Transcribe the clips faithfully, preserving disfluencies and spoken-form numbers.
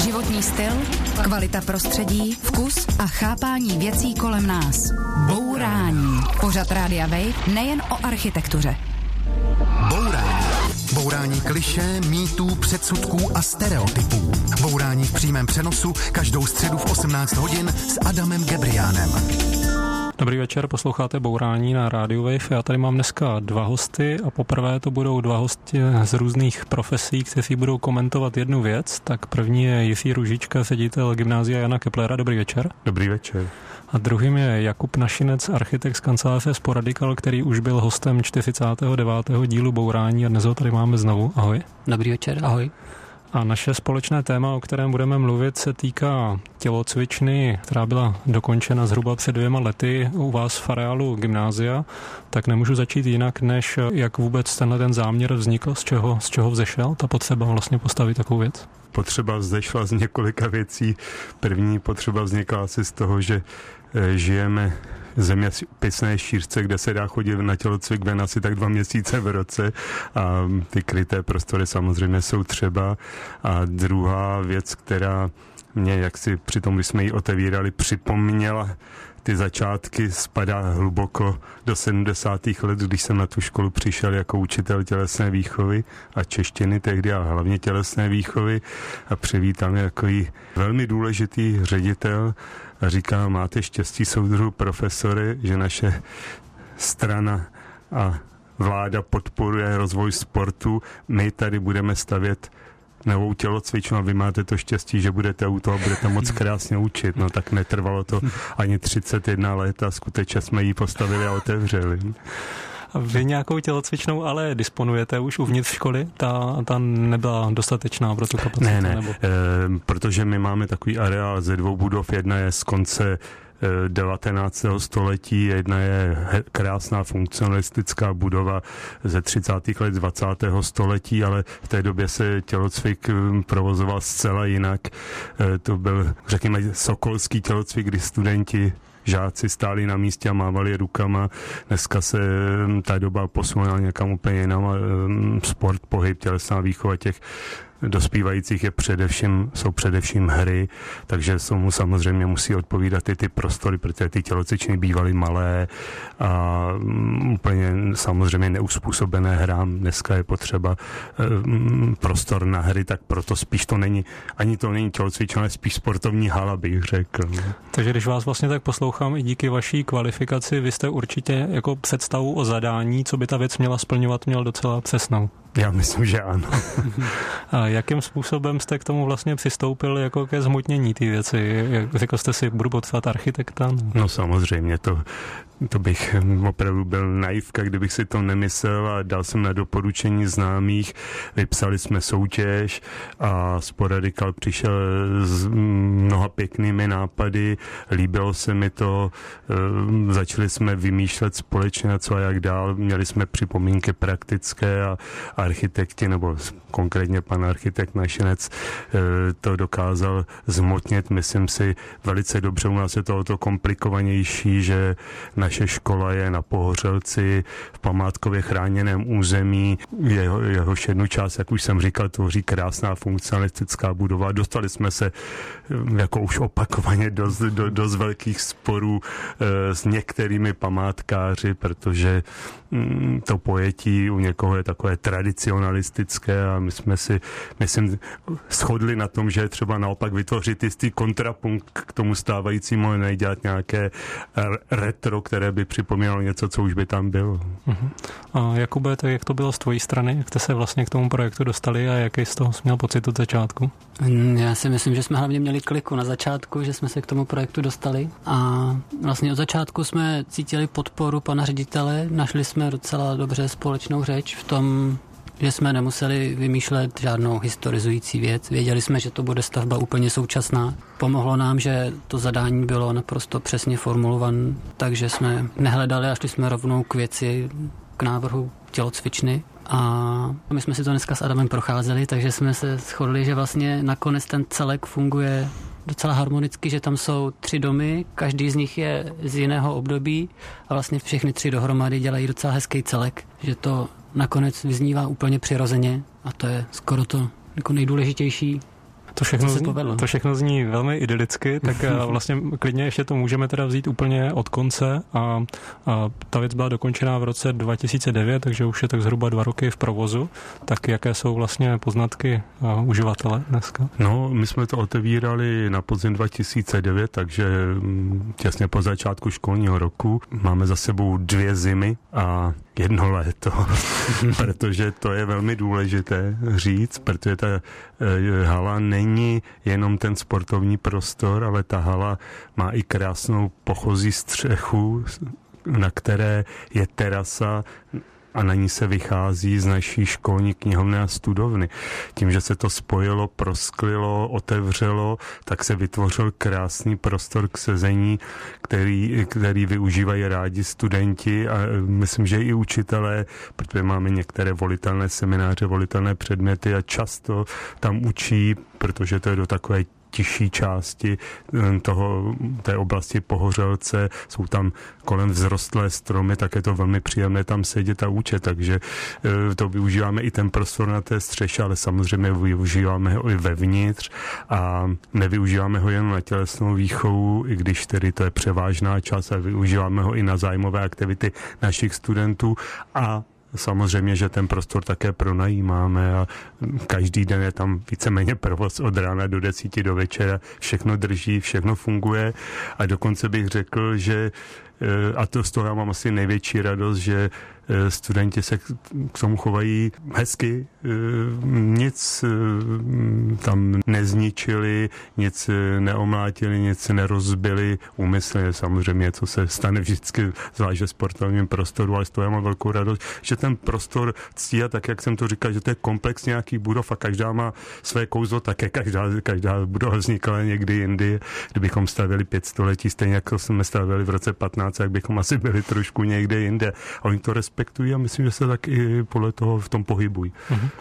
Životní styl, kvalita prostředí, vkus a chápání věcí kolem nás. Bourání. Pořad Rádia Wave nejen o architektuře. Bourání. Bourání klišé, mýtů, předsudků a stereotypů. Bourání v přímém přenosu každou středu v osmnáct hodin s Adamem Gebriánem. Dobrý večer, posloucháte Bourání na Radio Wave. Já tady mám dneska dva hosty a poprvé to budou dva hosti z různých profesí, kteří budou komentovat jednu věc. Tak první je Jiří Růžička, ředitel Gymnázia Jana Keplera. Dobrý večer. Dobrý večer. A druhým je Jakub Našinec, architekt z kanceláře Sporadikal, který už byl hostem čtyřicátého devátého dílu Bourání a dnes ho tady máme znovu. Ahoj. Dobrý večer, ahoj. A naše společné téma, o kterém budeme mluvit, se týká tělocvičny, která byla dokončena zhruba před dvěma lety u vás v areálu gymnázia. Tak nemůžu začít jinak, než jak vůbec tenhle ten záměr vznikl, z čeho, z čeho vzešel ta potřeba vlastně postavit takovou věc. Potřeba vzešla z několika věcí. První potřeba vznikla asi z toho, že žijeme v zeměpisné šířce, kde se dá chodit na tělocvik ven asi tak dva měsíce v roce a ty kryté prostory samozřejmě jsou třeba. A druhá věc, která mě, jak si při tom, když jsme ji otevírali, připomněla ty začátky, spadá hluboko do sedmdesátých let, když jsem na tu školu přišel jako učitel tělesné výchovy a češtiny tehdy a hlavně tělesné výchovy a přivítal mě takový velmi důležitý ředitel a říká, máte štěstí, soudruhu profesory, že naše strana a vláda podporuje rozvoj sportu, my tady budeme stavět novou tělocvičnu a vy máte to štěstí, že budete u toho, budete moc krásně učit. No tak netrvalo to ani třicet jedna let a skutečně jsme ji postavili a otevřeli. A vy nějakou tělocvičnou ale disponujete už uvnitř školy? Ta, ta nebyla dostatečná pro tu kapacitu? Ne, ne, nebo? E, protože my máme takový areál ze dvou budov, jedna je z konce devatenáctého století, jedna je krásná funkcionalistická budova ze třicátých let dvacátého století, ale v té době se tělocvik provozoval zcela jinak. To byl, řekněme, sokolský tělocvik, kdy studenti žáci stáli na místě a mávali rukama. Dneska se ta doba posunula někam úplně jinam a sport, pohyb, tělesná výchova těch dospívajících je především, jsou především hry, takže jsou mu samozřejmě musí odpovídat i ty prostory, protože ty tělocvičny bývaly malé a um, úplně samozřejmě neuspůsobené hrám. Dneska je potřeba um, prostor na hry, tak proto spíš to není, ani to není tělocvična, ale spíš sportovní hala, bych řekl. Takže když vás vlastně tak poslouchám, i díky vaší kvalifikaci, vy jste určitě jako představu o zadání, co by ta věc měla splňovat, měl docela přesnou. Já myslím, že ano. A jakým způsobem jste k tomu vlastně přistoupil jako ke zhmotnění té věci? Jak řekl jste si, budu potřebovat architekta? No samozřejmě, to, to bych opravdu byl naivka, kdybych si to nemyslel a dal jsem na doporučení známých. Vypsali jsme soutěž a Sporadikal přišel s mnoha pěknými nápady, líbilo se mi to, začali jsme vymýšlet společně co a jak dál, měli jsme připomínky praktické a architekti, nebo konkrétně pan architekt Našinec to dokázal zhmotnit, myslím si, velice dobře. U nás je to o to komplikovanější, že naše škola je na Pohořelci v památkově chráněném území. Jeho, jehož jednu část, jak už jsem říkal, tvoří krásná funkcionalistická budova. Dostali jsme se jako už opakovaně dost, do, dost velkých sporů s některými památkáři, protože to pojetí u někoho je takové tradicionalistické a my jsme si, myslím, shodli na tom, že je třeba naopak vytvořit jistý kontrapunkt k tomu stávajícímu, nedělat nějaké retro, které by připomínalo něco, co už by tam bylo. Uh-huh. A Jakube, tak jak to bylo z tvojí strany? Jak jste se vlastně k tomu projektu dostali a jaký z toho jsi měl pocit od začátku? Já si myslím, že jsme hlavně měli kliku na začátku, že jsme se k tomu projektu dostali a vlastně od začátku jsme cítili podporu pana ředitele, našli jsme docela dobře společnou řeč v tom, že jsme nemuseli vymýšlet žádnou historizující věc. Věděli jsme, že to bude stavba úplně současná. Pomohlo nám, že to zadání bylo naprosto přesně formulované, takže jsme nehledali a šli jsme rovnou k věci, k návrhu tělocvičny. A my jsme si to dneska s Adamem procházeli, takže jsme se shodli, že vlastně nakonec ten celek funguje docela harmonicky, že tam jsou tři domy, každý z nich je z jiného období a vlastně všechny tři dohromady dělají docela hezký celek, že to nakonec vyznívá úplně přirozeně a to je skoro to jako nejdůležitější. To všechno, se zní, povedlo. to všechno zní velmi idylicky, tak vlastně klidně ještě to můžeme teda vzít úplně od konce a, a ta věc byla dokončená v roce dva tisíce devět, takže už je tak zhruba dva roky v provozu. Tak jaké jsou vlastně poznatky uživatele dneska? No, my jsme to otevírali na podzim dva tisíce devět, takže těsně po začátku školního roku. Máme za sebou dvě zimy a jedno léto, protože to je velmi důležité říct, protože ta hala není jenom ten sportovní prostor, ale ta hala má i krásnou pochozí střechu, na které je terasa a na ní se vychází z naší školní knihovny a studovny. Tím, že se to spojilo, prosklilo, otevřelo, tak se vytvořil krásný prostor k sezení, který, který využívají rádi studenti a myslím, že i učitelé, protože máme některé volitelné semináře, volitelné předměty a často tam učí, protože to je do takové tižší části toho, té oblasti Pohořelce, jsou tam kolem vzrostlé stromy, tak je to velmi příjemné tam sedět a učit, takže to využíváme i ten prostor na té střeše, ale samozřejmě využíváme ho i vevnitř a nevyužíváme ho jen na tělesnou výchovu, i když tedy to je převážná část, a využíváme ho i na zájmové aktivity našich studentů a samozřejmě, že ten prostor také pronajímáme a každý den je tam víceméně provoz od rána do desíti do večera, všechno drží, všechno funguje a dokonce bych řekl, že a to z toho já mám asi největší radost, že studenti se k tomu chovají hezky, nic tam nezničili, nic neomlátili, nic nerozbili úmyslně, samozřejmě, co se stane vždycky, zvlášť ve sportovním prostoru, ale z toho já mám velkou radost, že ten prostor ctí a tak, jak jsem to říkal, že to je komplex nějakých budov a každá má své kouzlo, také každá, každá budova vznikla někdy jindy, kdybychom stavěli pět století, stejně jako jsme stavěli v roce patnáct, jak bychom asi byli trošku někde jinde. A oni to respektují a myslím, že se tak i podle toho v tom pohybují.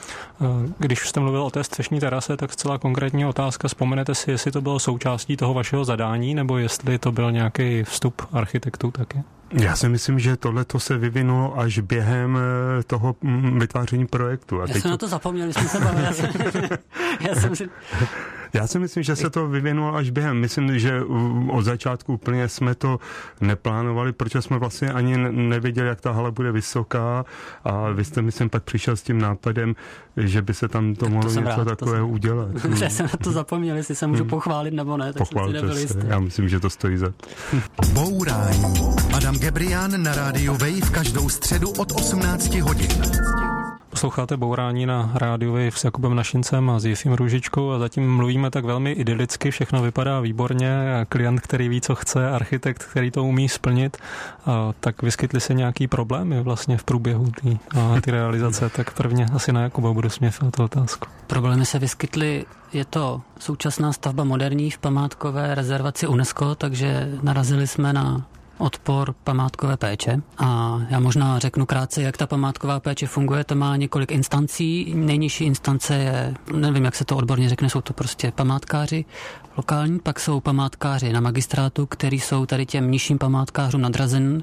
Když jste mluvil o té střešní terase, tak zcela konkrétní otázka. Vzpomenete si, jestli to bylo součástí toho vašeho zadání, nebo jestli to byl nějaký vstup architektů taky? Já si myslím, že tohleto se vyvinulo až během toho vytváření projektu. A já teď jsem to... na to zapomněl, jsme se bavili. Já jsem, já jsem si... Já si myslím, že se to vyvinulo až během. Myslím, že od začátku úplně jsme to neplánovali, protože jsme vlastně ani nevěděli, jak ta hala bude vysoká a vy jste, myslím, pak přišel s tím nápadem, že by se tam to tak mohlo to něco rád, takového jsem... udělat. Já jsem na to zapomněl, jestli se můžu pochválit nebo ne, tak Pochválte jsem si nebyl jistý. Já myslím, že to stojí za. Bourání. Adam Gebrián na rádiu Wave každou středu od osmnácti hodin. Posloucháte Bourání na rádiu Wave s Jakubem Našincem a s Jifím Růžičkou a zatím mluvíme tak velmi idylicky, všechno vypadá výborně, klient, který ví, co chce, architekt, který to umí splnit, a tak vyskytly se nějaký problémy vlastně v průběhu té realizace, tak prvně asi na Jakuba budu smět na tu otázku. Problémy se vyskytly, je to současná stavba moderní v památkové rezervaci UNESCO, takže narazili jsme na odpor památkové péče. A já možná řeknu krátce, jak ta památková péče funguje. To má několik instancí. Nejnižší instance je, nevím, jak se to odborně řekne, jsou to prostě památkáři lokální, pak jsou památkáři na magistrátu, který jsou tady těm nižším památkářům nadrazen.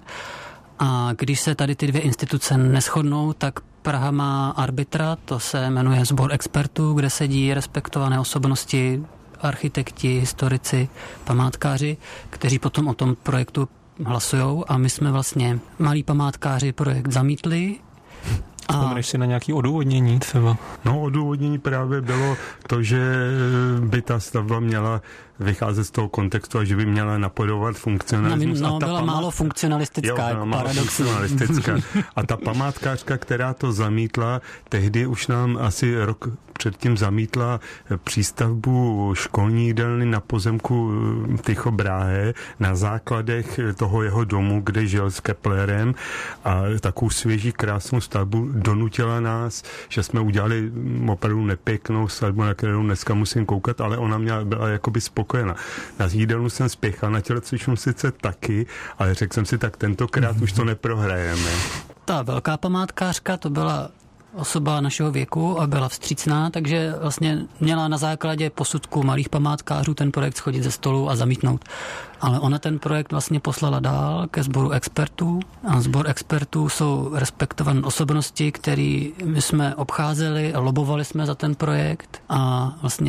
A když se tady ty dvě instituce neshodnou, tak Praha má arbitra, to se jmenuje Sbor expertů, kde sedí respektované osobnosti, architekti, historici, památkáři, kteří potom o tom projektu hlasujou a my jsme vlastně malí památkáři projekt zamítli. Vzpomeneš si na nějaké odůvodnění třeba? No, odůvodnění právě bylo to, že by ta stavba měla vycházet z toho kontextu a že by měla napodobovat funkcionalismus. No, a ta byla památ... málo funkcionalistická, jo, málo paradoxně. funkcionalistická. A ta památkářka, která to zamítla, tehdy už nám asi rok předtím zamítla přístavbu školní jídelny na pozemku Tycho Brahe na základech toho jeho domu, kde žil s Keplerem a takovou svěží krásnou stavbu donutila nás, že jsme udělali opravdu nepěknou stavbu, na kterou dneska musím koukat, ale ona měla, byla jakoby spokojená. Na jídelnu jsem spěchal, na tělocvičnu sice taky, ale řekl jsem si, tak tentokrát už to neprohrajeme. Ta velká památkářka, to byla osoba našeho věku a byla vstřícná, takže vlastně měla na základě posudku malých památkářů ten projekt schodit ze stolu a zamítnout. Ale ona ten projekt vlastně poslala dál ke sboru expertů a sbor expertů jsou respektované osobnosti, který my jsme obcházeli, lobovali jsme za ten projekt a vlastně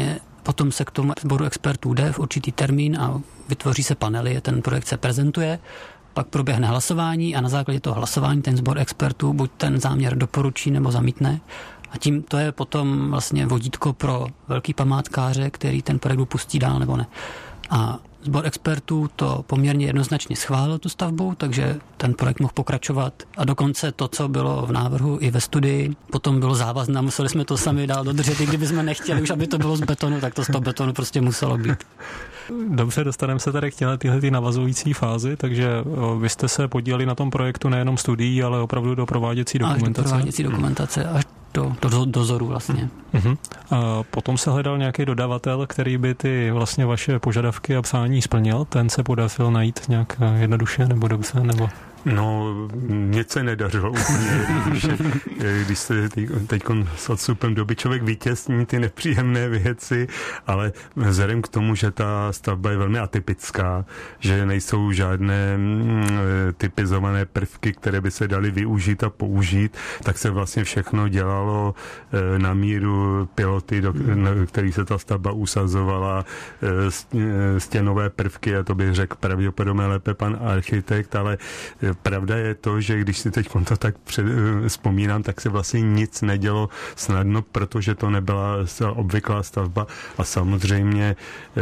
potom se k tomu sboru expertů jde v určitý termín a vytvoří se panely, ten projekt se prezentuje, pak proběhne hlasování a na základě toho hlasování ten sbor expertů buď ten záměr doporučí nebo zamítne. A tím to je potom vlastně vodítko pro velký památkáře, který ten projekt pustí dál nebo ne. A sbor expertů to poměrně jednoznačně schválil tu stavbu, takže ten projekt mohl pokračovat a dokonce to, co bylo v návrhu i ve studii, potom bylo závazné, museli jsme to sami dál dodržet, i kdyby jsme nechtěli už, aby to bylo z betonu, tak to z toho betonu prostě muselo být. Dobře, dostaneme se tady k těhle tyhle ty navazující fázi, takže vy jste se podíleli na tom projektu nejenom studií, ale opravdu do prováděcí dokumentace. Až do prováděcí dokumentace, až do, do dozoru vlastně. Uh-huh. A potom se hledal nějaký dodavatel, který by ty vlastně vaše požadavky a přání splnil. Ten se podařil najít nějak jednoduše nebo dobře, nebo... No, nic se nedařilo úplně jednoduše. Když se teď s odstupem doby člověk vytěsní ty nepříjemné věci, ale vzhledem k tomu, že ta stavba je velmi atypická, že nejsou žádné typizované prvky, které by se daly využít a použít, tak se vlastně všechno dělalo na míru piloty, do kterých se ta stavba usazovala, stěnové prvky, a to bych řekl pravděpodobně lépe pan architekt, ale pravda je to, že když si teď to tak před, vzpomínám, tak se vlastně nic nedělo snadno, protože to nebyla obvyklá stavba a samozřejmě e,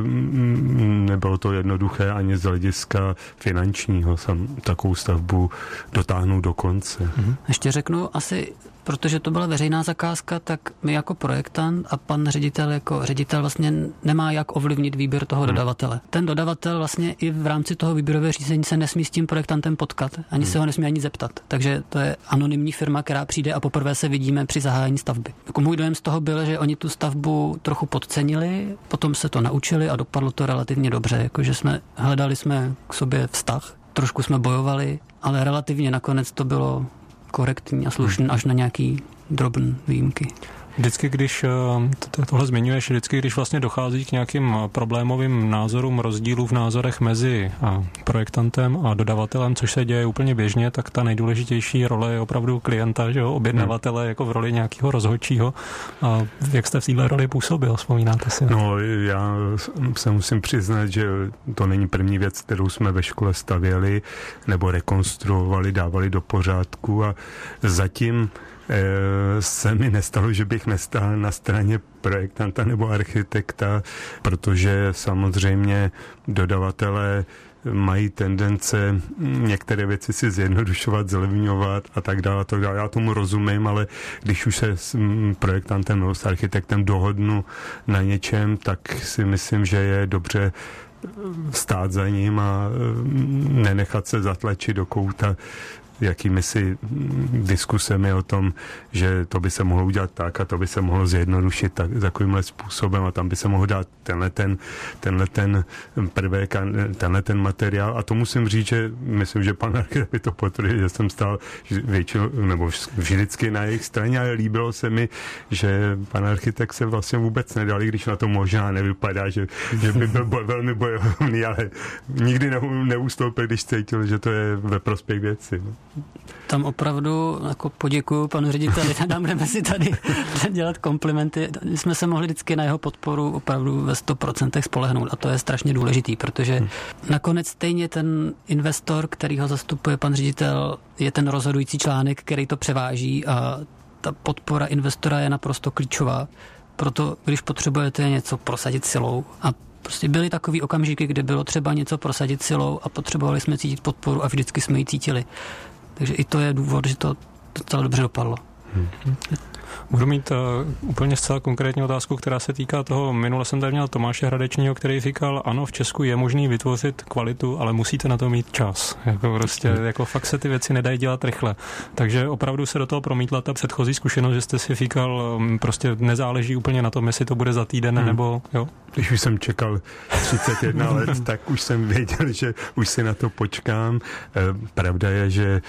nebylo to jednoduché ani z hlediska finančního sam takovou stavbu dotáhnout do konce. Ještě řeknu asi, protože to byla veřejná zakázka, tak my jako projektant a pan ředitel jako ředitel vlastně nemá jak ovlivnit výběr toho dodavatele. Ten dodavatel vlastně i v rámci toho výběrového řízení se nesmí s tím projektantem potkat, ani se ho nesmí ani zeptat. Takže to je anonymní firma, která přijde a poprvé se vidíme při zahájení stavby. Jako můj dojem z toho byl, že oni tu stavbu trochu podcenili, potom se to naučili a dopadlo to relativně dobře, jakože jsme hledali jsme k sobě vztah, trošku jsme bojovali, ale relativně nakonec to bylo korektní a slušný až na nějaký drobné výjimky. Vždycky, když tohle zmiňuješ, vždycky, když vlastně dochází k nějakým problémovým názorům, rozdílů v názorech mezi projektantem a dodavatelem, což se děje úplně běžně, tak ta nejdůležitější role je opravdu klienta, že jo, objednavatele, jako v roli nějakého rozhodčího. A jak jste v téhle roli působil, vzpomínáte si? No, já se musím přiznat, že to není první věc, kterou jsme ve škole stavěli nebo rekonstruovali, dávali do pořádku a zatím se mi nestalo, že bych nestál na straně projektanta nebo architekta, protože samozřejmě dodavatelé mají tendence některé věci si zjednodušovat, zlevňovat a tak dále, tak dále. Já tomu rozumím, ale když už se s projektantem nebo s architektem dohodnu na něčem, tak si myslím, že je dobře stát za ním a nenechat se zatlačit do kouta jakými si diskusemi o tom, že to by se mohlo udělat tak a to by se mohlo zjednodušit tak, takovýmhle způsobem a tam by se mohl dát tenhle ten, tenhle ten prvek a tenhle ten materiál. A to musím říct, že myslím, že pan architekt by to potvrdil, že jsem stál většinou, nebo vždycky na jejich straně, ale líbilo se mi, že pan architekt se vlastně vůbec nedal, i když na to možná nevypadá, že, že by byl boj, velmi bojovný, ale nikdy ne, neustoupil, když cítil, že to je ve prospěch věci. No. Tam opravdu jako poděkuju panu řediteli, tam budeme si tady dělat komplimenty. My jsme se mohli vždycky na jeho podporu opravdu ve sto procent spolehnout a to je strašně důležitý, protože hmm. nakonec stejně ten investor, který ho zastupuje pan ředitel, je ten rozhodující článek, který to převáží a ta podpora investora je naprosto klíčová. Proto, když potřebujete něco prosadit silou a prostě byly takový okamžiky, kdy bylo třeba něco prosadit silou a potřebovali jsme cítit podporu a vždycky jsme ji cítili. Takže i to je důvod, že to docela dobře dopadlo. Hmm. Budu mít uh, úplně zcela konkrétní otázku, která se týká toho, minule jsem tady měl Tomáše Hradečního, který říkal, ano, v Česku je možný vytvořit kvalitu, ale musíte na to mít čas. Jako prostě, jako fakt se ty věci nedají dělat rychle. Takže opravdu se do toho promítla ta předchozí zkušenost, že jste si říkal, um, prostě nezáleží úplně na tom, jestli to bude za týden, hmm. nebo jo. Když už jsem čekal třicet jedna let, tak už jsem věděl, že už si na to počkám. Pravda je, že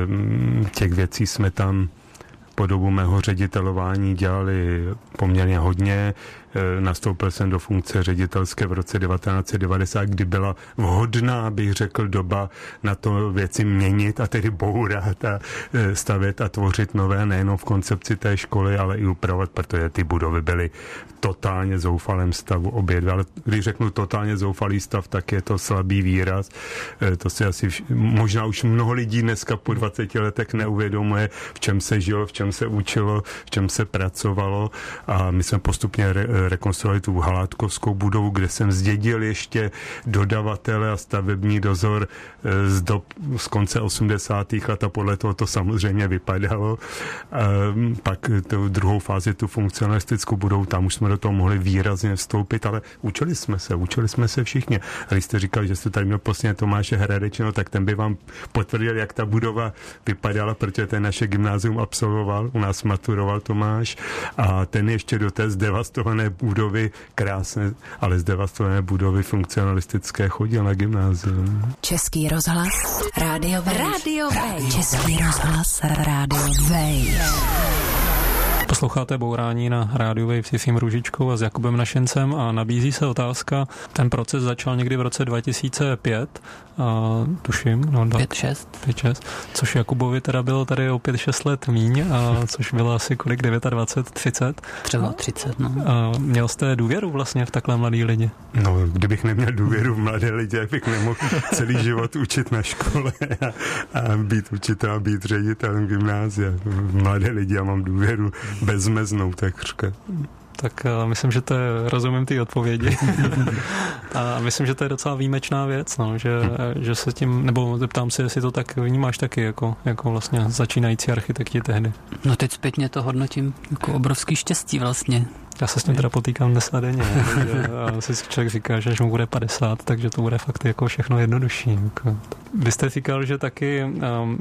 těch věcí jsme tam po dobu mého ředitelování dělali poměrně hodně. nastoupil jsem do funkce ředitelské v roce devatenáct set devadesát, kdy byla vhodná, bych řekl, doba na to věci měnit a tedy bourat a stavět a tvořit nové, nejenom v koncepci té školy, ale i upravovat, protože ty budovy byly totálně zoufalém stavu obě dvě. Ale když řeknu totálně zoufalý stav, tak je to slabý výraz. To si asi vš- možná už mnoho lidí dneska po dvaceti letech neuvědomuje, v čem se žilo, v čem se učilo, v čem se pracovalo, a my jsme postupně re- rekonstruovali tu Halátkovskou budovu, kde jsem zdědil ještě dodavatele a stavební dozor z dob z konce osmdesátých let a podle toho to samozřejmě vypadalo. A pak tu druhou fázi, tu funkcionalistickou budovu, tam už jsme do toho mohli výrazně vstoupit, ale učili jsme se, učili jsme se všichni. A když jste říkal, že jste tady měl posledně Tomáše Hradečného, tak ten by vám potvrdil, jak ta budova vypadala, protože ten naše gymnázium absolvoval, u nás maturoval Tomáš a ten ještě do té zdevastované budovy, krásné, ale zdevastované budovy funkcionalistické chodil na gymnázium. Český rozhlas, Rádio Wave. Rádio Wave. Český rozhlas, Rádio Wave. Posloucháte Bourání na Rádiu Wave s Jifím Růžičkou a s Jakubem Našencem a nabízí se otázka, ten proces začal někdy v roce dva tisíce pět, a tuším, no pět šest, pět šest, což Jakubovi teda bylo tady o pět šest let míň, a což bylo asi kolik, dvacet devět, třicet? Třeba třicet, no. A měl jste důvěru vlastně v takhle mladý lidi? No, kdybych neměl důvěru v mladé lidi, jak bych nemohl celý život učit na škole a, a být učitel a být ředitelem gymnázia. V mladé lidi já mám důvěru bezmeznou, takřka. Tak uh, myslím, že to je, rozumím ty odpovědi. A myslím, že to je docela výjimečná věc, no, že, že se tím, nebo zeptám se, jestli to tak vnímáš taky, jako, jako vlastně začínající architekti tehdy. No teď zpětně to hodnotím jako obrovský štěstí vlastně. Já se s tím teda potýkám dnes a denně. A si člověk říká, že až mu bude padesát, takže to bude fakt jako všechno jednodušší. Jako. Vy jste říkal, že taky... Um,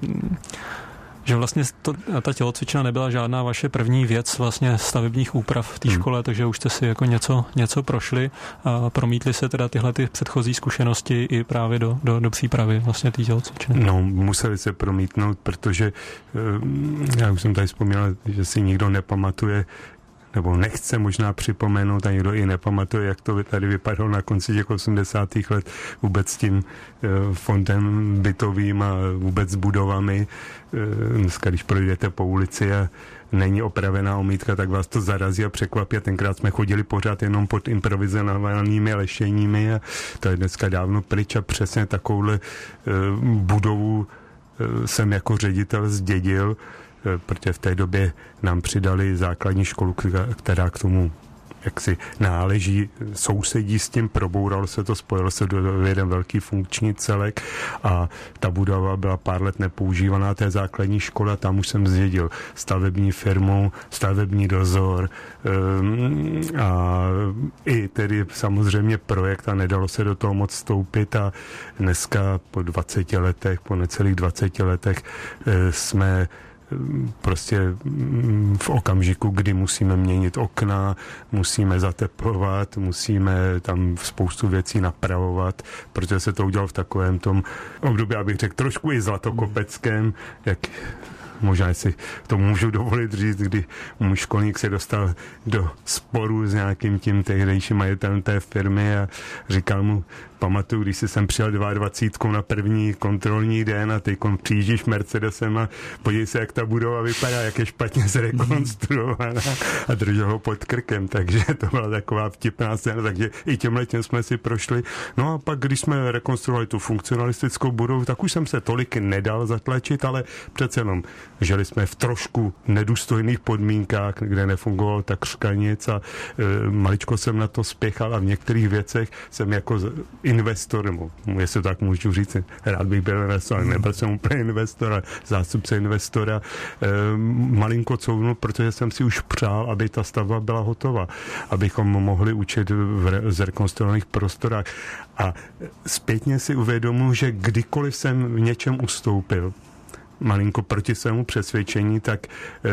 že vlastně to, ta tělocvična nebyla žádná vaše první věc vlastně stavebních úprav v té hmm. škole, takže už jste si jako něco, něco prošli a promítli se teda tyhle ty předchozí zkušenosti i právě do, do, do přípravy vlastně té tělocvičny. No, museli se promítnout, protože já už jsem tady vzpomněl, že si nikdo nepamatuje, nebo nechce možná připomenout a někdo i nepamatuje, jak to tady vypadalo na konci těch osmdesátých let vůbec s tím fondem bytovým a vůbec s budovami. Dneska, když projdete po ulici a není opravená omítka, tak vás to zarazí a překvapí. A tenkrát jsme chodili pořád jenom pod improvizovanými lešeními a to je dneska dávno pryč a přesně takovouhle budovu jsem jako ředitel zdědil, protože v té době nám přidali základní školu, která k tomu jaksi náleží, sousedí s tím, probouralo se to, spojilo se do jeden velký funkční celek a ta budova byla pár let nepoužívaná té základní školy a tam už jsem zdědil stavební firmu, stavební dozor um, a i tedy samozřejmě projekt a nedalo se do toho moc vstoupit a dneska po dvaceti letech, po necelých dvaceti letech jsme prostě v okamžiku, kdy musíme měnit okna, musíme zateplovat, musíme tam spoustu věcí napravovat, protože se to udělalo v takovém tom období, abych řekl, trošku i zlatokopeckém, jak možná si to můžu dovolit říct, kdy můj školník se dostal do sporu s nějakým tím tehdejším majitelem té firmy a říkal mu, pamatuju, když jsi sem přijel dvacítkou na první kontrolní den a teď přijíždíš Mercedesem a podívej se, jak ta budova vypadá, jak je špatně zrekonstruovaná a držel ho pod krkem, takže to byla taková vtipná scéna, takže i těmhle těm jsme si prošli. No a pak, když jsme rekonstruovali tu funkcionalistickou budovu, tak už jsem se tolik nedal zatlačit, ale přece jenom žili jsme v trošku nedůstojných podmínkách, kde nefungovalo takřka nic a e, maličko jsem na to spěchal a v některých věcech jsem jako investor, nebo jestli tak můžu říct, rád bych byl investor, nebyl jsem úplně investor, ale zástupce investora, e, malinko couvnul, protože jsem si už přál, aby ta stavba byla hotová, abychom mohli učit v re, zrekonstruovaných prostorách. A zpětně si uvědomuji, že kdykoliv jsem v něčem ustoupil, malinko proti svému přesvědčení, tak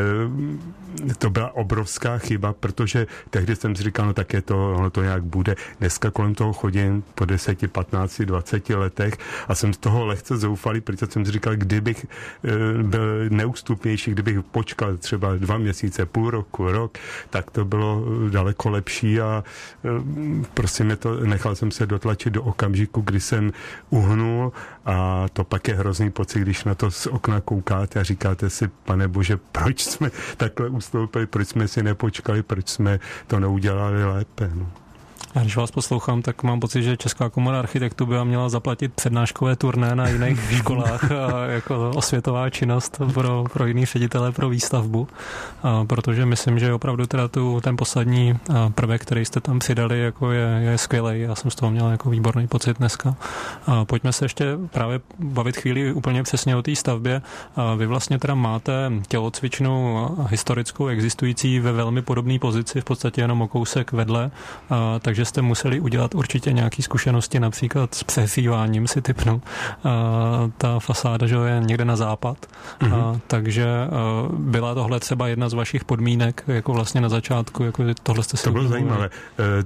e, to byla obrovská chyba, protože tehdy jsem si říkal, no tak je to, ono to nějak bude. Dneska kolem toho chodím po deseti, patnácti, dvaceti letech a jsem z toho lehce zoufalý, protože jsem si říkal, kdybych e, byl neústupnější, kdybych počkal třeba dva měsíce, půl roku, rok, tak to bylo daleko lepší a e, prostě mě to, nechal jsem se dotlačit do okamžiku, kdy jsem uhnul a to pak je hrozný pocit, když na to z okna koukáte a říkáte si, pane bože, proč jsme takhle ustoupili, proč jsme si nepočkali, proč jsme to neudělali lépe. No. A když vás poslouchám, tak mám pocit, že Česká komora architektů by vám měla zaplatit přednáškové turné na jiných školách a jako osvětová činnost pro, pro jiný ředitele pro výstavbu, a protože myslím, že opravdu teda tu, ten poslední prvek, který jste tam přidali, jako je, je skvělej. Já jsem z toho měl jako výborný pocit dneska. A pojďme se ještě právě bavit chvíli úplně přesně o té stavbě. A vy vlastně teda máte tělocvičnu historickou existující ve velmi podobné pozici, v podstatě jenom o kousek vedle, a, takže jste museli udělat určitě nějaké zkušenosti, například s přehříváním, si typnu. A ta fasáda, že je někde na západ, mm-hmm. a, takže a, byla tohle třeba jedna z vašich podmínek, jako vlastně na začátku, jako tohle jste si To bylo udělali. zajímavé.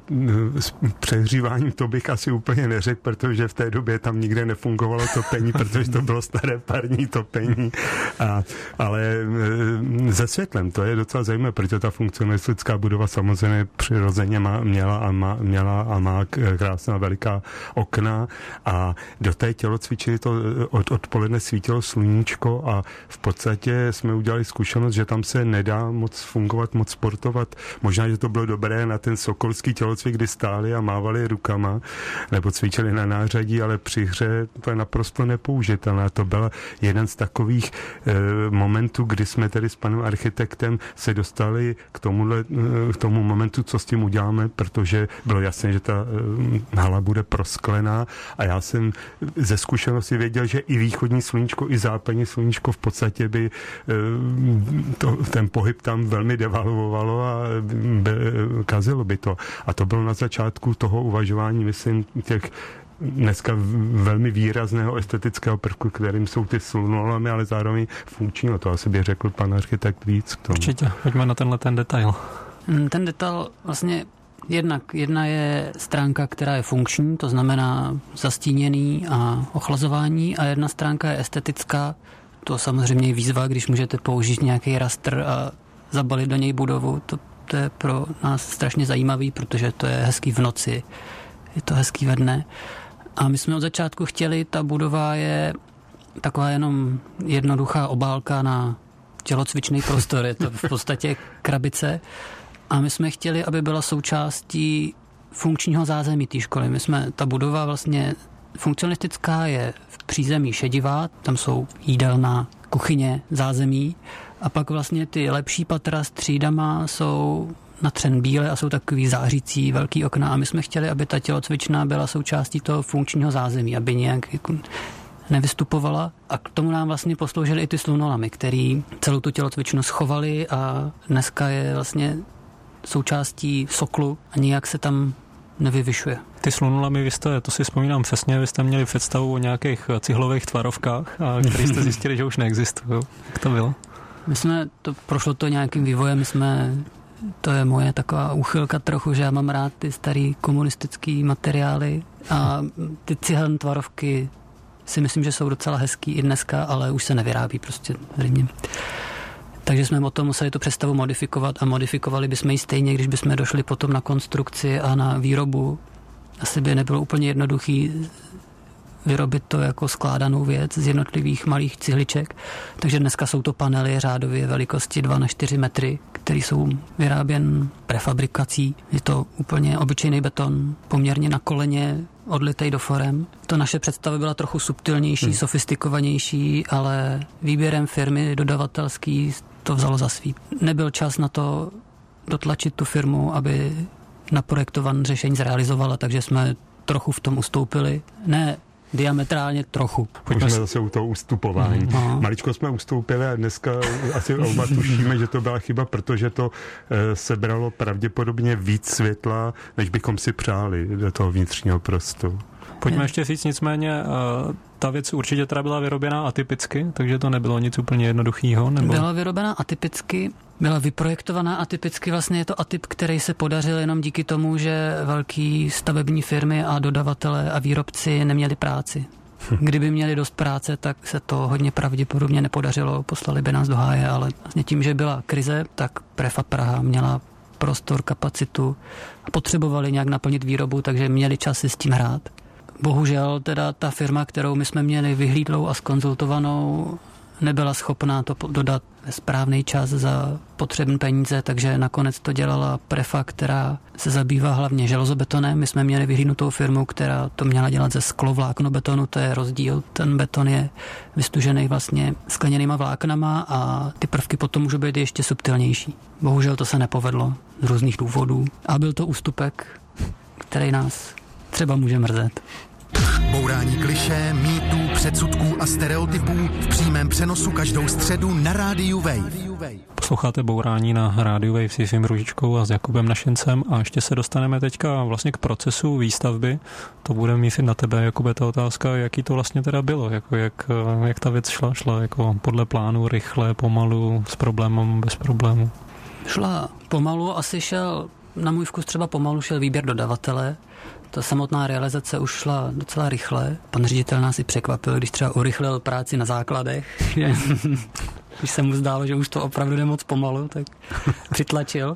S přehříváním to bych asi úplně neřekl, protože v té době tam nikde nefungovalo topení, protože to bylo staré parní topení. A, ale se světlem, to je docela zajímavé, protože ta funkcionalistická budova samozřejmě přirozeně má, měla a má, měla a má krásná veliká okna a do té tělocvičny to od odpoledne svítilo sluníčko a v podstatě jsme udělali zkušenost, že tam se nedá moc fungovat, moc sportovat. Možná, že to bylo dobré na ten sokolský tělocvik, kdy stáli a mávali rukama nebo cvičili na nářadí, ale při hře to je naprosto nepoužitelné. To byl jeden z takových e, momentů, kdy jsme tedy s panem architektem se dostali k tomuhle, k tomu momentu, co s tím uděláme, protože bylo jasné, že ta e, hala bude prosklená a já jsem ze zkušenosti věděl, že i východní sluníčko, i západní sluníčko v podstatě by e, to, ten pohyb tam velmi devalvovalo a be, kazilo by to. A to bylo na začátku toho uvažování, myslím, těch dneska velmi výrazného estetického prvku, kterým jsou ty slunolamy, ale zároveň funkční. To asi by řekl pan architekt víc k tomu. Určitě, pojďme na tenhle ten detail. Ten detail vlastně jednak, jedna je stránka, která je funkční, to znamená zastíněný a ochlazování, a jedna stránka je estetická. To samozřejmě je výzva, když můžete použít nějaký rastr a zabalit do něj budovu. To, to je pro nás strašně zajímavý, protože to je hezký v noci, je to hezký ve dne. A my jsme od začátku chtěli, ta budova je taková jenom jednoduchá obálka na tělocvičný prostor, je to v podstatě krabice. A my jsme chtěli, aby byla součástí funkčního zázemí té školy. My jsme, ta budova vlastně funkcionalistická je v přízemí šedivá, tam jsou jídelna, kuchyně, zázemí a pak vlastně ty lepší patra s třídama jsou natřen bíle a jsou takový zářící velký okna a my jsme chtěli, aby ta tělocvična byla součástí toho funkčního zázemí, aby nějak jako nevystupovala a k tomu nám vlastně posloužily i ty slunolamy, který celou tu tělocvičnu schovali a dneska je vlastně součástí soklu a nijak se tam nevyvyšuje. Ty slunolamy, vy jste, to si vzpomínám přesně, vy jste měli představu o nějakých cihlových tvarovkách, a který jste zjistili, že už neexistují. Jak to bylo? My jsme, to prošlo to nějakým vývojem, my jsme, to je moje taková úchylka trochu, že já mám rád ty starý komunistický materiály a ty cihelné tvarovky si myslím, že jsou docela hezký i dneska, ale už se nevyrábí prostě zřejmě. Takže jsme o tom museli tu představu modifikovat a modifikovali bychom ji stejně, když bychom došli potom na konstrukci a na výrobu. Asi by nebylo úplně jednoduchý vyrobit to jako skládanou věc z jednotlivých malých cihliček. Takže dneska jsou to panely řádově velikosti dva na čtyři metry, které jsou vyráběn prefabrikací. Je to úplně obyčejný beton, poměrně na koleně, odlitej do forem. To naše představa byla trochu subtilnější, hmm. sofistikovanější, ale výběrem firmy dodavatelský to vzalo za svý. Nebyl čas na to dotlačit tu firmu, aby naprojektované řešení zrealizovala, takže jsme trochu v tom ustoupili. Ne diametrálně trochu. Pojďme zase u toho ustupování. Mm. Maličko jsme ustoupili a dneska asi oba tušíme, že to byla chyba, protože to e, sebralo pravděpodobně víc světla, než bychom si přáli do toho vnitřního prostoru. Pojďme ještě říct nicméně, ta věc určitě teda byla vyroběná atypicky, takže to nebylo nic úplně jednoduchého. Nebo... Byla vyrobena atypicky, byla vyprojektovaná atypicky, vlastně je to atyp, který se podařil jenom díky tomu, že velký stavební firmy a dodavatelé a výrobci neměli práci. Kdyby měli dost práce, tak se to hodně pravděpodobně nepodařilo, poslali by nás do háje, ale vlastně tím, že byla krize, tak Prefab Praha měla prostor, kapacitu a potřebovali nějak naplnit výrobu, takže měli čas si s tím hrát. Bohužel teda ta firma, kterou my jsme měli vyhlídlou a skonzultovanou, nebyla schopná to dodat ve správný čas za potřebné peníze, takže nakonec to dělala Prefa, která se zabývá hlavně železobetonem. My jsme měli vyhlídnutou firmu, která to měla dělat ze sklovláknobetonu, to je rozdíl. Ten beton je vystužený vlastně skleněnýma vláknama a ty prvky potom můžou být ještě subtilnější. Bohužel to se nepovedlo z různých důvodů a byl to ústupek, který nás třeba může mrzet. Bourání klišé, mýtů, předsudků a stereotypů v přímém přenosu každou středu na rádiu Wave. Posloucháte Bourání na rádiu Wave s Jiřím Růžičkou a s Jakubem Našencem a ještě se dostaneme teďka vlastně k procesu výstavby. To budeme mířit na tebe, Jakube, ta otázka, jaký to vlastně teda bylo, jako jak, jak ta věc šla, šla jako podle plánu, rychle, pomalu, s problémem, bez problému. Šla pomalu, asi šel, na můj vkus třeba pomalu šel výběr dodavatele. Ta samotná realizace už šla docela rychle. Pan ředitel nás i překvapil, když třeba urychlil práci na základech. Když se mu zdálo, že už to opravdu jde moc pomalu, tak přitlačil.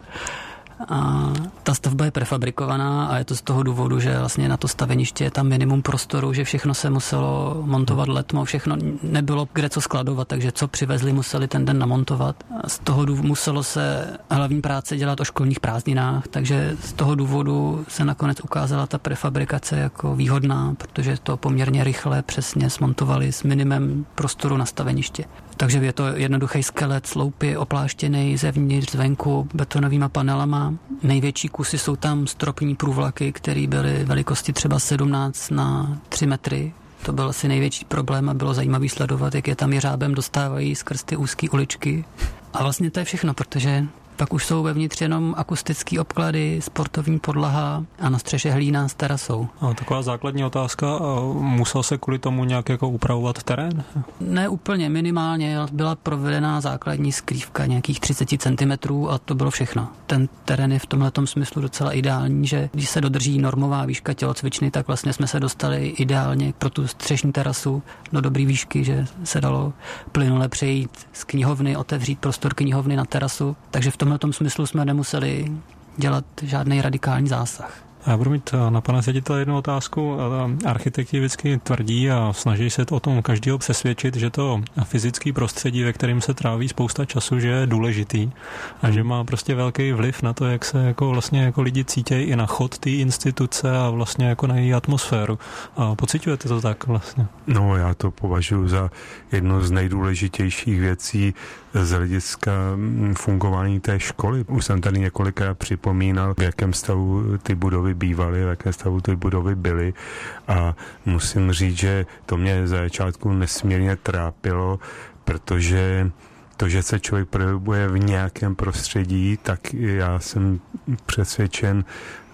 A ta stavba je prefabrikovaná a je to z toho důvodu, že vlastně na to staveniště je tam minimum prostoru, že všechno se muselo montovat letmo, všechno nebylo kde co skladovat, takže co přivezli, museli ten den namontovat. A z toho důvodu muselo se hlavní práce dělat o školních prázdninách, takže z toho důvodu se nakonec ukázala ta prefabrikace jako výhodná, protože to poměrně rychle přesně smontovali s minimem prostoru na staveniště. Takže je to jednoduchý skelet, sloupy opláštěný zevnitř, zvenku betonovýma panelama. Největší kusy jsou tam stropní průvlaky, které byly velikosti třeba sedmnáct na tři metry. To byl asi největší problém a bylo zajímavé sledovat, jak je tam jeřábem dostávají skrz ty úzké uličky. A vlastně to je všechno, protože pak už jsou vevnitř jenom akustické obklady, sportovní podlaha a na střeše hlína s terasou. A taková základní otázka, musel se kvůli tomu nějak jako upravovat terén? Ne úplně, minimálně byla provedena základní skrývka nějakých třicet centimetrů a to bylo všechno. Ten terén je v tomhletom smyslu docela ideální, že když se dodrží normová výška tělocvičny, tak vlastně jsme se dostali ideálně pro tu střešní terasu do dobré výšky, že se dalo plynule přejít z knihovny, otevřít prostor knihovny na terasu, takže v tomhletom smyslu jsme nemuseli dělat žádný radikální zásah. Já budu mít na pana ředitele jednu otázku. Architekti vždycky tvrdí a snaží se o tom každého přesvědčit, že to fyzické prostředí, ve kterém se tráví spousta času, že je důležitý a že má prostě velký vliv na to, jak se jako vlastně jako lidi cítějí i na chod té instituce a vlastně jako na její atmosféru. A pociťujete to tak vlastně? No, já to považuji za jednu z nejdůležitějších věcí z hlediska fungování té školy. Už jsem tady několikrát připomínal, v jakém stavu ty budovy bývaly, v jakém stavu ty budovy byly a musím říct, že to mě za začátku nesmírně trápilo, protože to, že se člověk projevuje v nějakém prostředí, tak já jsem přesvědčen,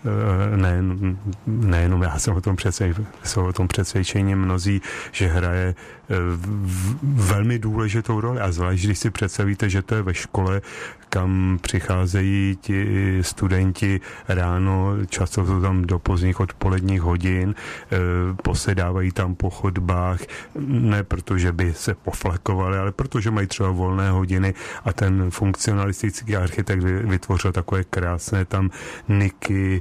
nejen, nejenom já jsem o tom přesvědčen, jsou o tom přesvědčení mnozí, že hraje v, velmi důležitou roli a zvlášť, když si představíte, že to je ve škole, kam přicházejí ti studenti ráno, často jsou tam do pozdních odpoledních hodin, posedávají tam po chodbách, ne protože by se poflakovali, ale protože mají třeba volné hodiny a ten funkcionalistický architekt vytvořil takové krásné tam niky,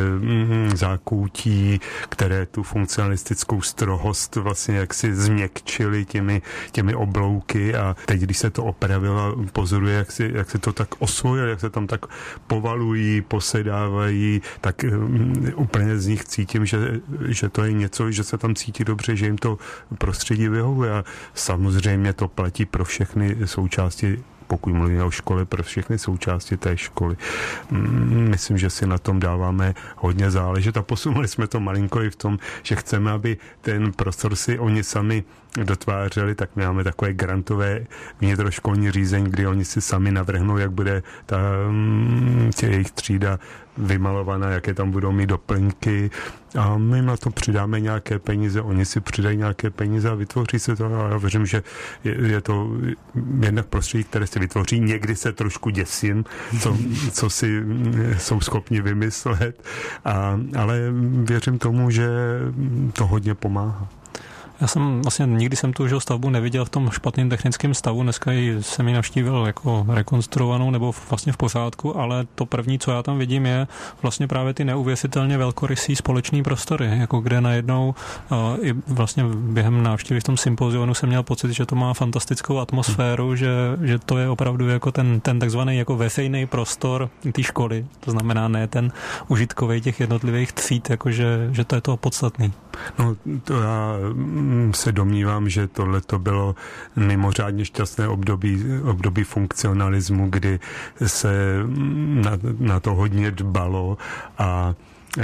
zákoutí, které tu funkcionalistickou strohost vlastně jaksi změkčili těmi, těmi oblouky a teď, když se to opravilo, pozoruje, jak si, jak se to tak osvojil, jak se tam tak povalují, posedávají, tak um, úplně z nich cítím, že, že to je něco, že se tam cítí dobře, že jim to prostředí vyhovuje a samozřejmě to platí pro všechny součásti, pokud mluvíme o škole, pro všechny součásti té školy. Myslím, že si na tom dáváme hodně záležet a posunuli jsme to malinko i v tom, že chceme, aby ten prostor si oni sami dotvářeli, tak my máme takové grantové vnitroškolní řízení, kdy oni si sami navrhnou, jak bude ta tě, jejich třída vymalovaná, jaké tam budou mít doplňky a my na to přidáme nějaké peníze, oni si přidají nějaké peníze a vytvoří se to a já věřím, že je, je to jednak prostředí, které se vytvoří. Někdy se trošku děsím, co, co si jsou schopni vymyslet, a, ale věřím tomu, že to hodně pomáhá. Já jsem vlastně nikdy jsem tu stavbu neviděl v tom špatném technickém stavu, dneska jsem ji navštívil jako rekonstruovanou nebo vlastně v pořádku, ale to první, co já tam vidím, je vlastně právě ty neuvěřitelně velkorysý společný prostory, jako kde najednou uh, i vlastně během návštěvy v tom sympozionu jsem měl pocit, že to má fantastickou atmosféru, hmm. že, že to je opravdu jako ten, ten takzvaný jako veřejný prostor té školy, to znamená ne ten užitkový těch jednotlivých tříd, jakože, že to je to podstatný. No to já se domnívám, že tohle to bylo mimořádně šťastné období, období funkcionalismu, kdy se na, na to hodně dbalo a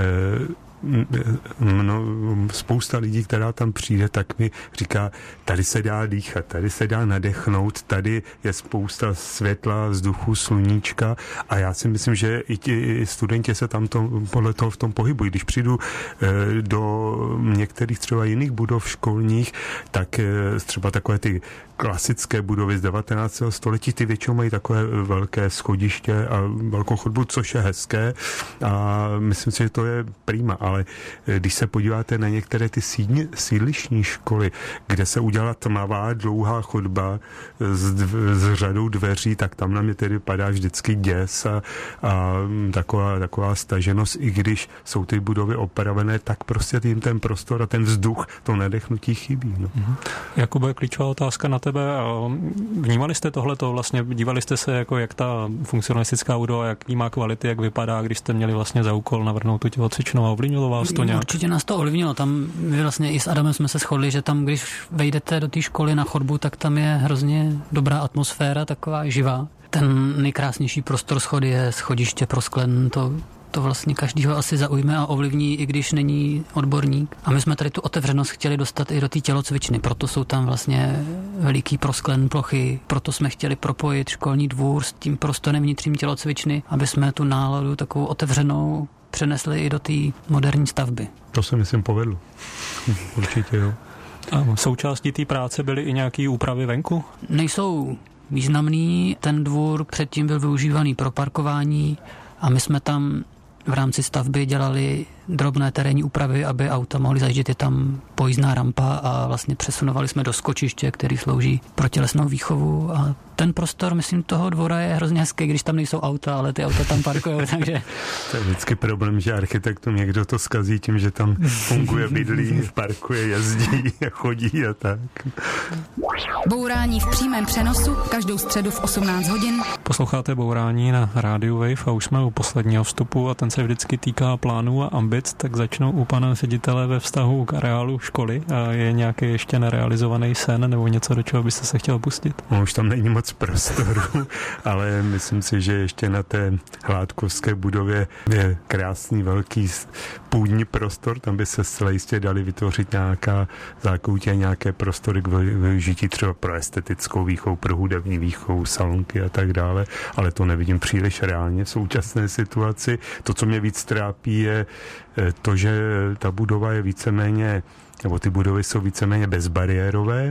e, No, spousta lidí, která tam přijde, tak mi říká, tady se dá dýchat, tady se dá nadechnout, tady je spousta světla, vzduchu, sluníčka a já si myslím, že i ti studenti se tam to, podle toho v tom pohybují. Když přijdu e, do některých třeba jiných budov školních, tak e, třeba takové ty klasické budovy z devatenáctého století, ty většinou mají takové velké schodiště a velkou chodbu, což je hezké a myslím si, že to je prima, ale když se podíváte na některé ty sídni, sídlišní školy, kde se udělala tmavá, dlouhá chodba s, dv, s řadou dveří, tak tam na mě tedy padá vždycky děs a, a taková, taková staženost, i když jsou ty budovy opravené, tak prostě jim ten prostor a ten vzduch, to nadechnutí chybí. No. Mhm. Jakube, klíčová otázka na tebe. Vnímali jste tohleto, vlastně dívali jste se, jako jak ta funkcionalistická budova, jaký má kvality, jak vypadá, když jste měli vlastně za úkol navrhnout tu tělocvičnou a ovlivnilo vás to nějak? Určitě nás to ovlivnilo. Tam my vlastně i s Adamem jsme se shodli, že tam, když vejdete do té školy na chodbu, tak tam je hrozně dobrá atmosféra, taková živá. Ten nejkrásnější prostor schody je schodiště prosklen, to to vlastně každýho asi zaujme a ovlivní, i když není odborník. A my jsme tady tu otevřenost chtěli dostat i do té tělocvičny, proto jsou tam vlastně veliký prosklen plochy, proto jsme chtěli propojit školní dvůr s tím prostorem vnitřním tělocvičny, aby jsme tu náladu takovou otevřenou přenesli i do té moderní stavby. To se myslím povedlo. Určitě jo. A součástí té práce byly i nějaké úpravy venku? Nejsou významný. Ten dvůr předtím byl využívaný pro parkování a my jsme tam v rámci stavby dělali drobné terénní úpravy, aby auta mohly zajíždět. Je tam pojízdná rampa a vlastně přesunovali jsme do skočiště, který slouží pro tělesnou výchovu a ten prostor, myslím, toho dvora je hrozně hezký, když tam nejsou auta, ale ty auta tam parkují, takže... To je vždycky problém, že architektům někdo to zkazí tím, že tam funguje, bydlí, parkuje, jezdí a chodí a tak. Bourání v přímém přenosu každou středu v osmnáct hodin. Posloucháte Bourání na rádiu Wave a už jsme u posledního vstupu a ten se vždycky týká plánů a ambic, tak začnou u pana ředitele ve vztahu k areálu školy. A je nějaký ještě nerealizovaný sen nebo něco, do čeho byste se chtěl pustit? No, už tam není moc prostoru, ale myslím si, že ještě na té Hládkovské budově je krásný velký půdní prostor, tam by se zcela jistě dali vytvořit nějaká zákoutě, nějaké prostory k využití třeba pro estetickou výchovu, pro hudební výchovu, salonky a tak dále, ale to nevidím příliš reálně v současné situaci. To, co mě víc trápí, je to, že ta budova je víceméně, nebo ty budovy jsou víceméně bezbariérové,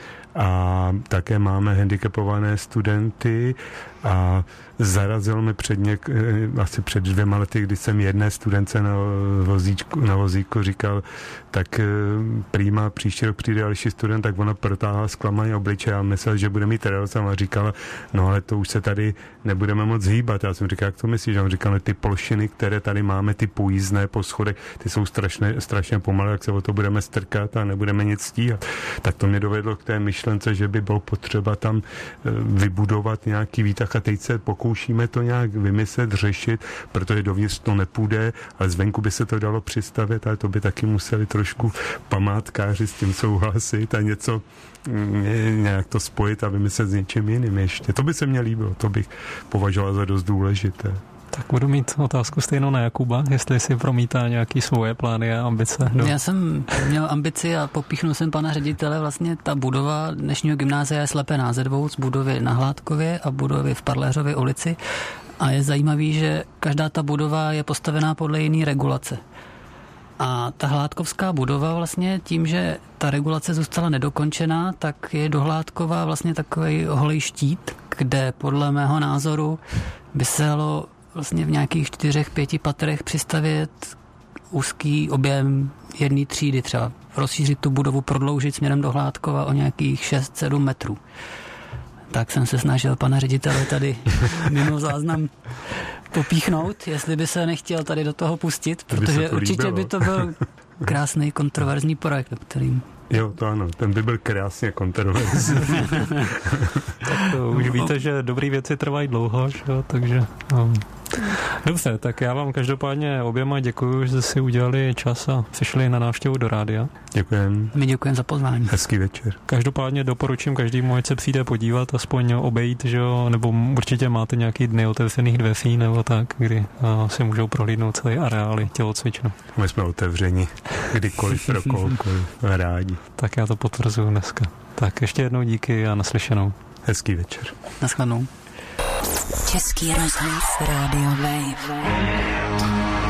a také máme handicapované studenty a zarazil mi před něk, asi před dvěma lety, kdy jsem jedné studence na vozíčku, na vozíku říkal, tak prýma příští rok přijde další student, tak ona protáhla zklamaný obličej a myslel, že bude mít radost a říkala, no ale to už se tady nebudeme moc hýbat. Já jsem říkal, jak to myslíš? A on říkal, ty plošiny, které tady máme, ty pojízdné po schodech, ty jsou strašně, strašně pomalé, jak se o to budeme strkat a nebudeme nic stíhat. Tak to mě dovedlo k té myšlence, že by bylo potřeba tam vybudovat nějaký výtah a teď se pokoušíme to nějak vymyslet, řešit, protože dovnitř to nepůjde, ale zvenku by se to dalo přistavit, ale to by taky museli trošku památkáři s tím souhlasit a něco nějak to spojit a vymyslet s něčím jiným ještě. To by se mně líbilo, to bych považoval za dost důležité. Tak budu mít otázku stejnou na Jakuba, jestli si promítá nějaký svoje plány a ambice. Do... Já jsem měl ambici a popíchnul jsem pana ředitele, vlastně ta budova dnešního gymnázia je slepená ze dvou, z budovy na Hládkově a budovy v Parléřově ulici A je zajímavý, že každá ta budova je postavená podle jiné regulace. A ta hládkovská budova vlastně tím, že ta regulace zůstala nedokončená, tak je dohládková vlastně takový holý štít, kde podle mého názoru by se dalo vlastně v nějakých čtyřech, pěti patrech přistavět úzký objem jedné třídy, třeba rozšířit tu budovu, prodloužit směrem do Hládkova o nějakých šest sedm metrů. Tak jsem se snažil pana ředitele tady mimo záznam popíchnout, jestli by se nechtěl tady do toho pustit, protože určitě by to byl krásný kontroverzní projekt, o kterým... Jo, to ano, ten by byl krásně kontroverzní. Tak to už víte, že dobrý věci trvají dlouho, že? Takže... Um. Dobře, tak já vám každopádně oběma děkuju, že jste si udělali čas a přišli na návštěvu do rádia. Děkujem. My děkujeme za pozvání. Hezký večer. Každopádně doporučím každému, ať se přijde podívat, aspoň obejít, že jo, nebo určitě máte nějaký dny otevřených dveří nebo tak, kdy uh, si můžou prohlídnout celý areály tělocvičnu. My jsme otevřeni kdykoliv pro kohokoliv, rádi. Tak já to potvrzuju dneska. Tak ještě jednou díky a naslyšenou. Hezký večer. Naschledanou. Český rozhlas Radio Wave.